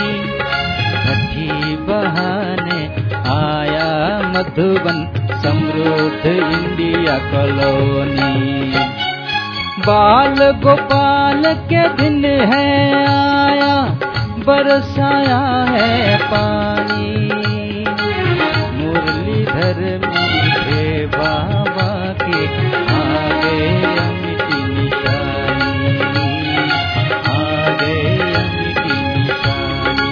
छठी बहाने आया मधुबन समृद्ध इंडिया कॉलोनी। बाल गोपाल के दिन है आया, बरसाया है पानी। मुरलीधर मीठे बाबा के आगे अमिटी निशानी, आगे अमिटी निशानी।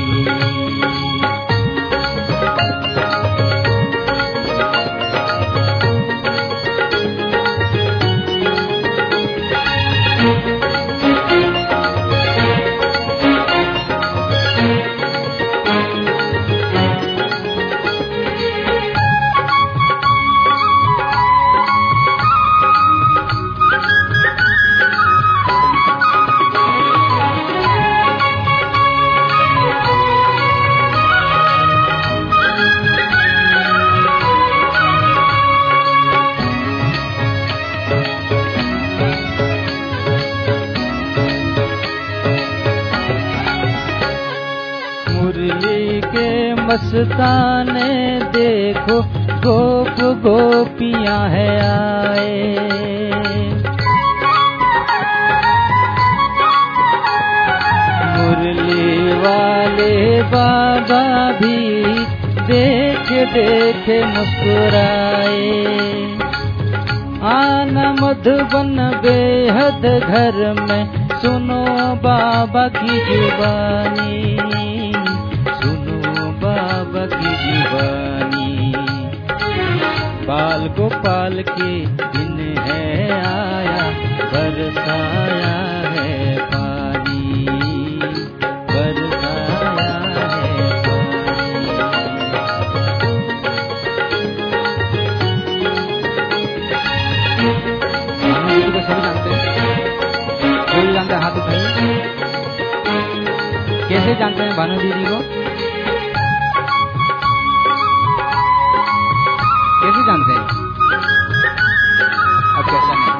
मस्ताने देखो गोप गोपियां है आए। मुरली वाले बाबा भी देख देख मुस्कुराए। आना मधुबन बेहद घर में, सुनो बाबा की जुबानी, बाबा की जुबानी। बाल गोपाल के दिन है आया, बरसाया है पानी, बरसाया है पानी। हम तो सभी जानते हैं, कोई जानते हाथ उठाइए। कैसे जानते हैं भानु दीदी को? कैसे जानते हैं? अब कैसा नहीं?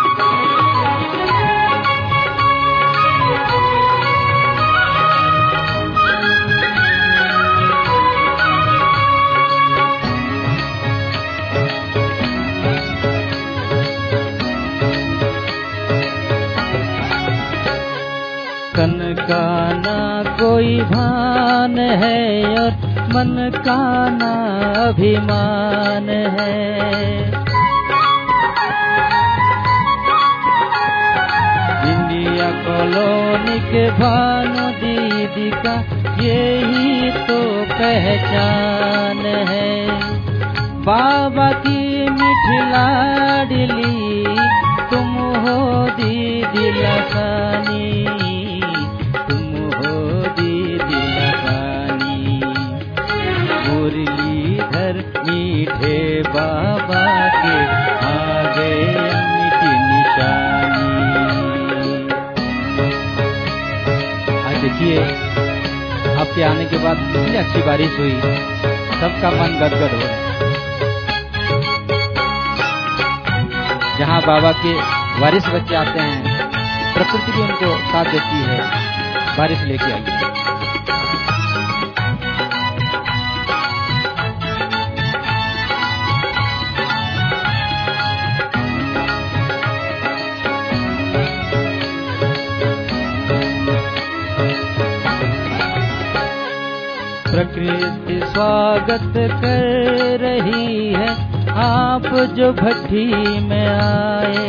तन का ना कोई भान है और मन का ना अभिमान है। इंडिया कॉलोनी के भानु दीदी का यही तो पहचान है। बाबा की मीठी लाडली तुम हो दीदी लसानी, मुरलीधर मीठे बाबा के आगे मीठी निशानी। आज देखिए आपके आने के बाद कितनी अच्छी बारिश हुई, सबका मन गदगद हो रहा है। जहाँ बाबा के वारिस बच्चे आते हैं, प्रकृति भी उनको साथ देती है, बारिश लेके आई है। प्रकृति स्वागत कर रही है आप जो भट्टी में आए।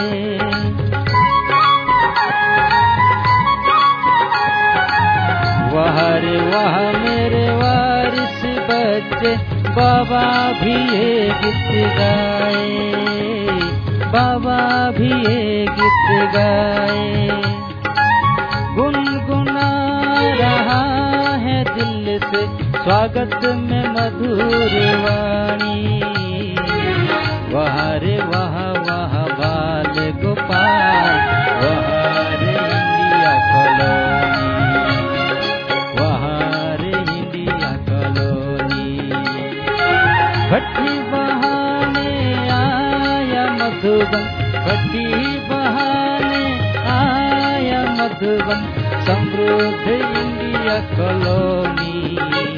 वाह रे वाह मेरे वारिस बच्चे, बाबा भी ये गीत गाए, बाबा भी ये गीत गाए। गुनगुना रहा है दिल से स्वागत में मधुर वाणी। वाह रे वाह वाह बाल गोपाल, वाह रे इंडिया कॉलोनी, वाह रे इंडिया कॉलोनी। भट्टी बहाने आया मधुबन, भट्टी बहाने आया मधुबन, समृद्ध इंडिया कॉलोनी।